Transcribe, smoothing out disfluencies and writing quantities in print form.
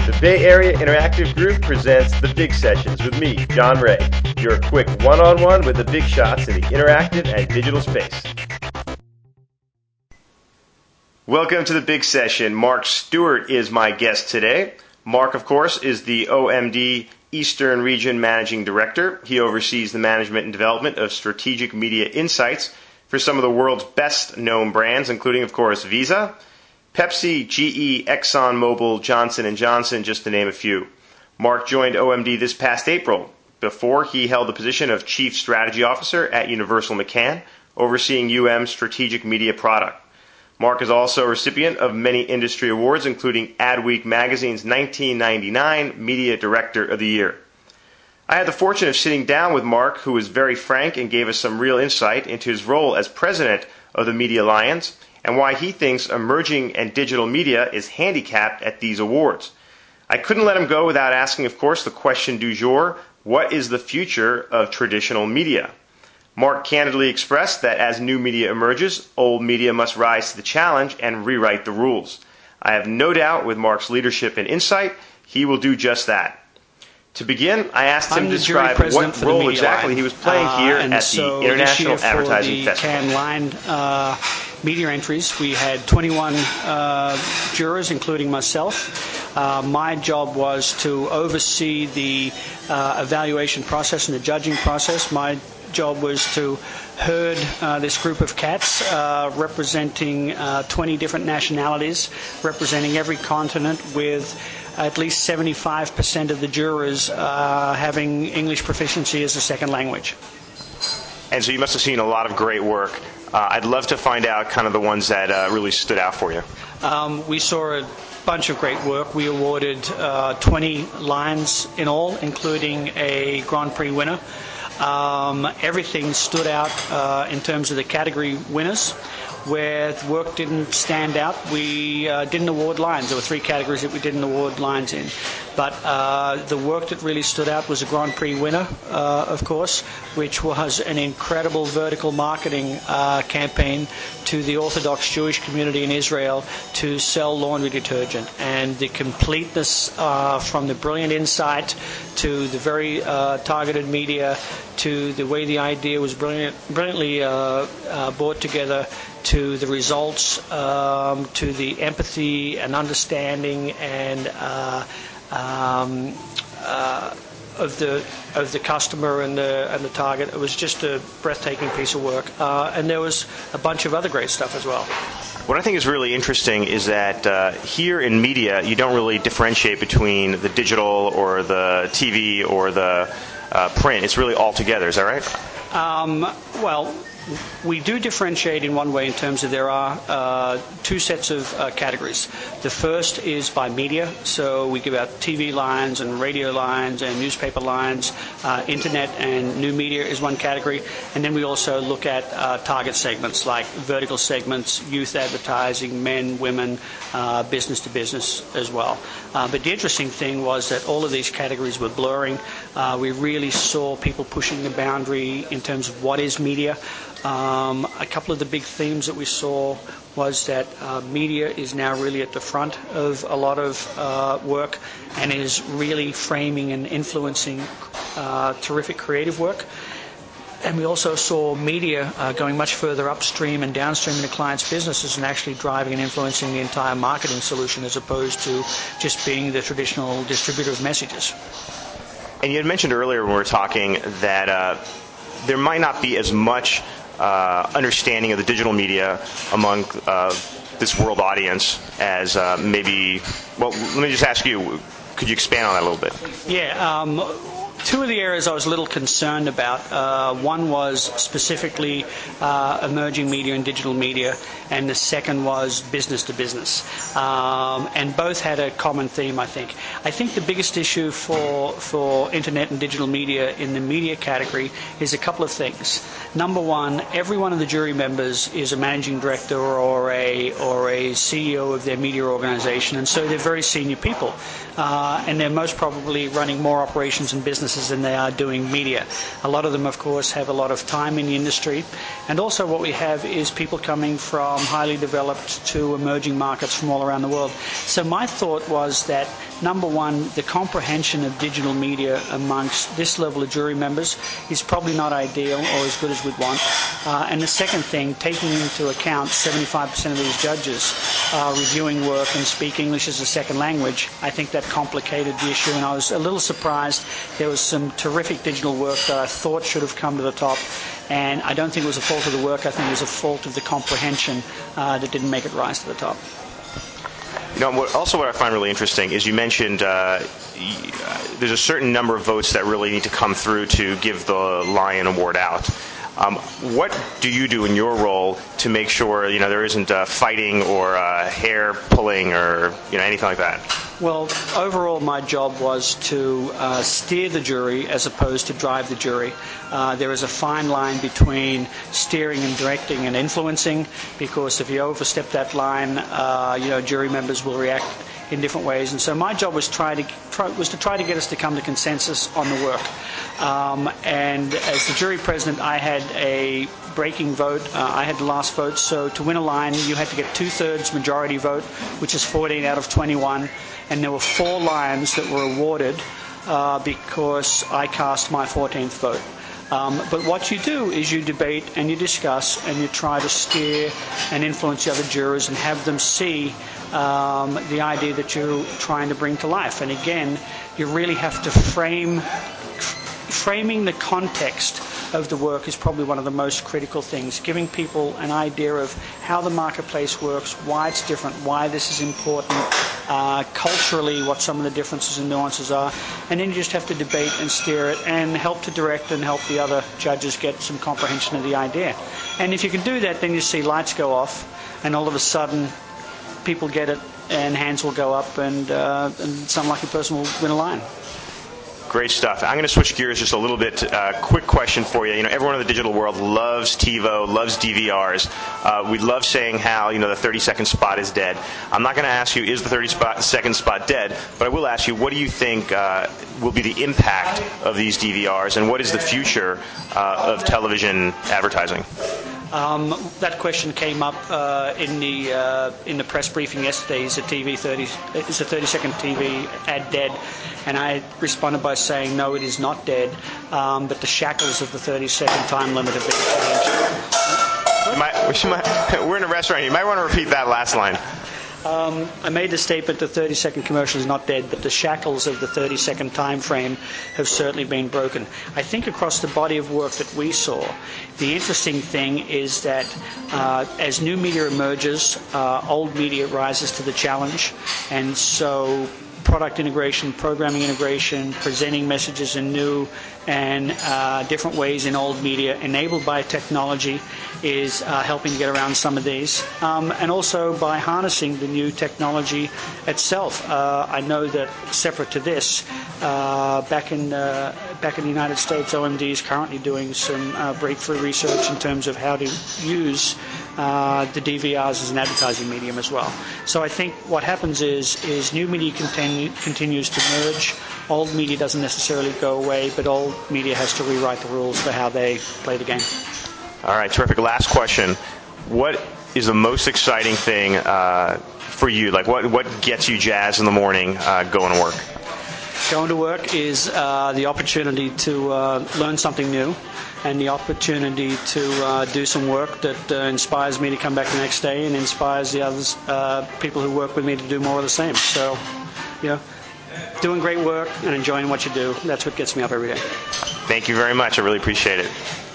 The Bay Area Interactive Group presents The Big Sessions with me, John Ray, your quick one-on-one with the big shots in the interactive and digital space. Welcome to The Big Session. Mark Stewart is my guest today. Mark, of course, is the OMD Eastern Region Managing Director. He oversees the management and development of strategic media insights for some of the world's best-known brands, including, of course, Visa, Pepsi, GE, ExxonMobil, Johnson & Johnson, just to name a few. Mark joined OMD this past April. Before, he held the position of Chief Strategy Officer at Universal McCann, overseeing UM's strategic media product. Mark is also a recipient of many industry awards, including Adweek Magazine's 1999 Media Director of the Year. I had the fortune of sitting down with Mark, who was very frank and gave us some real insight into his role as president of the Media Alliance and why he thinks emerging and digital media is handicapped at these awards. I couldn't let him go without asking, of course, the question du jour: what is the future of traditional media? Mark candidly expressed that as new media emerges, old media must rise to the challenge and rewrite the rules. I have no doubt with Mark's leadership and insight, he will do just that. To begin, I asked him to describe what role exactly he was playing here at the International Advertising Festival. Cannes Lion media entries, we had 21 jurors, including myself. My job was to oversee the evaluation process and the judging process. My job was to herd this group of cats representing 20 different nationalities, representing every continent, with at least 75% of the jurors having English proficiency as a second language. And so you must have seen a lot of great work. I'd love to find out kind of the ones that really stood out for you. We saw a bunch of great work. We awarded 20 lions in all, including a Grand Prix winner. Everything stood out in terms of the category winners. Where the work didn't stand out, we didn't award lions. There were 3 categories that we didn't award lions in. But the work that really stood out was a Grand Prix winner, of course, which was an incredible vertical marketing campaign to the Orthodox Jewish community in Israel to sell laundry detergent. And the completeness from the brilliant insight to the very targeted media to the way the idea was brilliantly brought together, to the results, to the empathy and understanding and of the customer and the target. It was just a breathtaking piece of work, and there was a bunch of other great stuff as well. What I think is really interesting is that here in media, you don't really differentiate between the digital or the TV or the print. It's really all together. Is that right? Well, we do differentiate in one way in terms of there are 2 sets of categories. The first is by media, so we give out TV lines and radio lines and newspaper lines. Internet and new media is one category. And then we also look at target segments like vertical segments, youth advertising, men, women, business to business as well. But the interesting thing was that all of these categories were blurring. We really saw people pushing the boundary in terms of what is media. A couple of the big themes that we saw was that media is now really at the front of a lot of work and is really framing and influencing terrific creative work. And we also saw media going much further upstream and downstream in the client's businesses and actually driving and influencing the entire marketing solution as opposed to just being the traditional distributor of messages. And you had mentioned earlier when we were talking that there might not be as much understanding of the digital media among this world audience as maybe. Well, let me just ask you, could you expand on that a little bit? Yeah. 2 of the areas I was a little concerned about. One was specifically emerging media and digital media, and the second was business to business. And both had a common theme, I think. I think the biggest issue for internet and digital media in the media category is a couple of things. Number one, every one of the jury members is a managing director or a CEO of their media organization, and so they're very senior people. And they're most probably running more operations and business businesses than they are doing media. A lot of them, of course, have a lot of time in the industry. And also what we have is people coming from highly developed to emerging markets from all around the world. So my thought was that, number one, the comprehension of digital media amongst this level of jury members is probably not ideal or as good as we'd want. And the second thing, taking into account 75% of these judges are reviewing work and speak English as a second language, I think that complicated the issue, and I was a little surprised. There was some terrific digital work that I thought should have come to the top, and I don't think it was a fault of the work. I think it was a fault of the comprehension that didn't make it rise to the top. Also what I find really interesting is you mentioned there's a certain number of votes that really need to come through to give the Lion Award out. What do you do in your role to make sure there isn't fighting or hair pulling or anything like that? Well, overall, my job was to steer the jury as opposed to drive the jury. There is a fine line between steering and directing and influencing, because if you overstep that line, jury members will react in different ways. And so my job was to try to get us to come to consensus on the work. And as the jury president, I had a breaking vote. I had the last vote. So to win a line, you had to get 2/3 majority vote, which is 14 out of 21. And there were 4 lions that were awarded because I cast my 14th vote. But what you do is you debate and you discuss and you try to steer and influence the other jurors and have them see the idea that you're trying to bring to life. And again, you really have to framing the context of the work is probably one of the most critical things, giving people an idea of how the marketplace works, why it's different, why this is important, culturally what some of the differences and nuances are, and then you just have to debate and steer it and help to direct and help the other judges get some comprehension of the idea. And if you can do that, then you see lights go off and all of a sudden people get it and hands will go up and some lucky person will win a line. Great stuff. I'm going to switch gears just a little bit. Quick question for you. Everyone in the digital world loves TiVo, loves DVRs. We love saying how, the 30-second spot is dead. I'm not going to ask you, is the 30-second spot dead? But I will ask you, what do you think will be the impact of these DVRs, and what is the future of television advertising? That question came up in the press briefing yesterday. Is a 30-second TV ad dead? And I responded by saying, no, it is not dead, but the shackles of the 30-second time limit have been changed. We're in a restaurant. You might want to repeat that last line. I made the statement the 30-second commercial is not dead, but the shackles of the 30-second time frame have certainly been broken. I think across the body of work that we saw, the interesting thing is that as new media emerges, old media rises to the challenge, and so product integration, programming integration, presenting messages in new and different ways in old media enabled by technology is helping to get around some of these. And also by harnessing the new technology itself. I know that separate to this, back in the United States, OMD is currently doing some breakthrough research in terms of how to use the DVRs as an advertising medium as well. So I think what happens is new media continues to merge. Old media doesn't necessarily go away, but old media has to rewrite the rules for how they play the game. All right, terrific. Last question. What is the most exciting thing for you? Like what gets you jazzed in the morning going to work? Going to work is the opportunity to learn something new and the opportunity to do some work that inspires me to come back the next day and inspires the others, people who work with me to do more of the same. So, doing great work and enjoying what you do, that's what gets me up every day. Thank you very much. I really appreciate it.